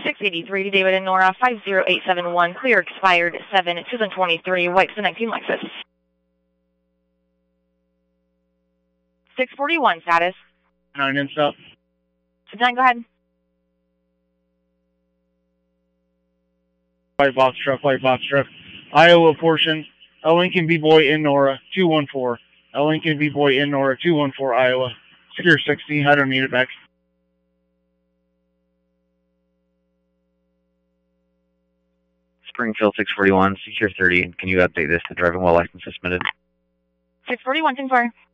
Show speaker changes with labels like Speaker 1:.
Speaker 1: 683 David and Nora, 50871, clear expired 7/2023, white 19 Lexus. 641 status.
Speaker 2: 9 in stop.
Speaker 1: 9, go ahead.
Speaker 2: White box truck. Iowa portion, a Lincoln B-Boy in Nora, 214. A Lincoln B-Boy in Nora, 214 Iowa. Secure 60, I don't need it back.
Speaker 3: Springfield 641, secure 30. Can you update this to driving while license suspended?
Speaker 1: 641, 10-4.